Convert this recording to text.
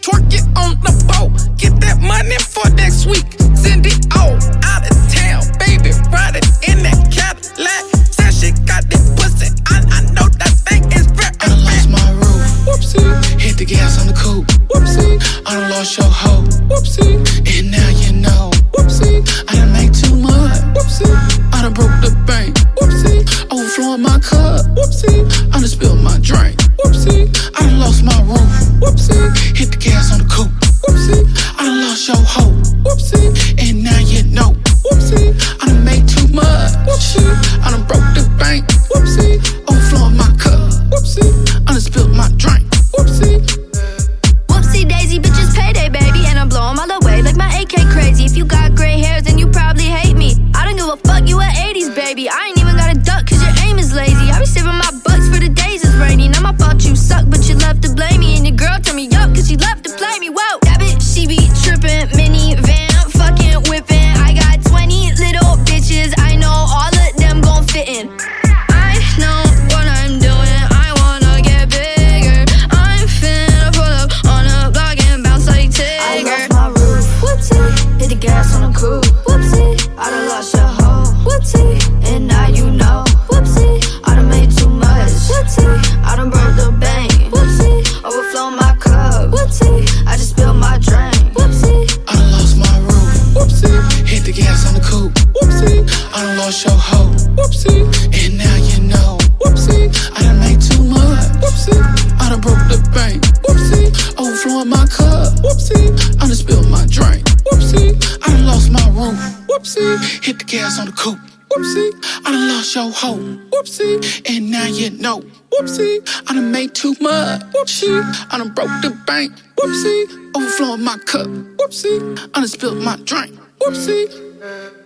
twerk it on the boat. Get that money for next week. Send it all out of town, baby. Ride it in that Cadillac. Said she got that pussy. I know that thing is very I done lost my roof. Whoopsie. Hit the gas on the coupe. Whoopsie. I done lost your hoe. Whoopsie. And now you know. Whoopsie. I done made too much. Whoopsie. I done broke the bank. Whoopsie. Overflowing my cup. Whoopsie. I done spilled my drink. Whoopsie. I done lost my roof. Whoopsie. Hit the gas on the coupe. Whoopsie. I done lost your hoe. Whoopsie. And now you know. Whoopsie. I done made too much. Whoopsie. I done broke the bank. Whoopsie. Overflowing my cup. Whoopsie. I done spilled my drink. Whoopsie. Whoopsie daisy, bitches payday, baby. And I'm blowing all the way like my AK crazy. If you got gray hairs, then you probably hate me. I don't give a fuck, you a 80s baby. I ain't even got a duck, cause your aim is lazy. I be saving my bucks for the days it's rainy. Now my fault you suck, but you left to blame me. And your girl turned me up, cause she left to play me. Whoa, that bitch, she be trippin', minivan, fucking whippin'. I got 20 little bitches, I know all of them gon' fit in. I know what I'm doing, I wanna get bigger. I'm finna pull up on a block and bounce like Tigger. I lost my roof, whoopsie. Hit the gas on the coupe, whoopsie. I done lost your hoe, whoopsie. And now you know, whoopsie. I done made too much, whoopsie. I done broke the bank, whoopsie. Overflow my cup, whoopsie. I just spilled my drink, whoopsie. I done lost my roof, whoopsie. Hit the gas on the coupe, whoopsie. I done lost your hoe, whoopsie. And now you know, whoopsie. I done made too much, whoopsie. I done broke the bank, whoopsie. Overflowing my cup, whoopsie. I done spilled my drink, whoopsie. I done lost my roof, whoopsie. Hit the gas on the coupe, whoopsie. I done lost your hoe, whoopsie. And now you know, whoopsie. I done made too much, whoopsie. I done broke the bank, whoopsie. Overflowing my cup, whoopsie. I done spilled my drink, whoopsie.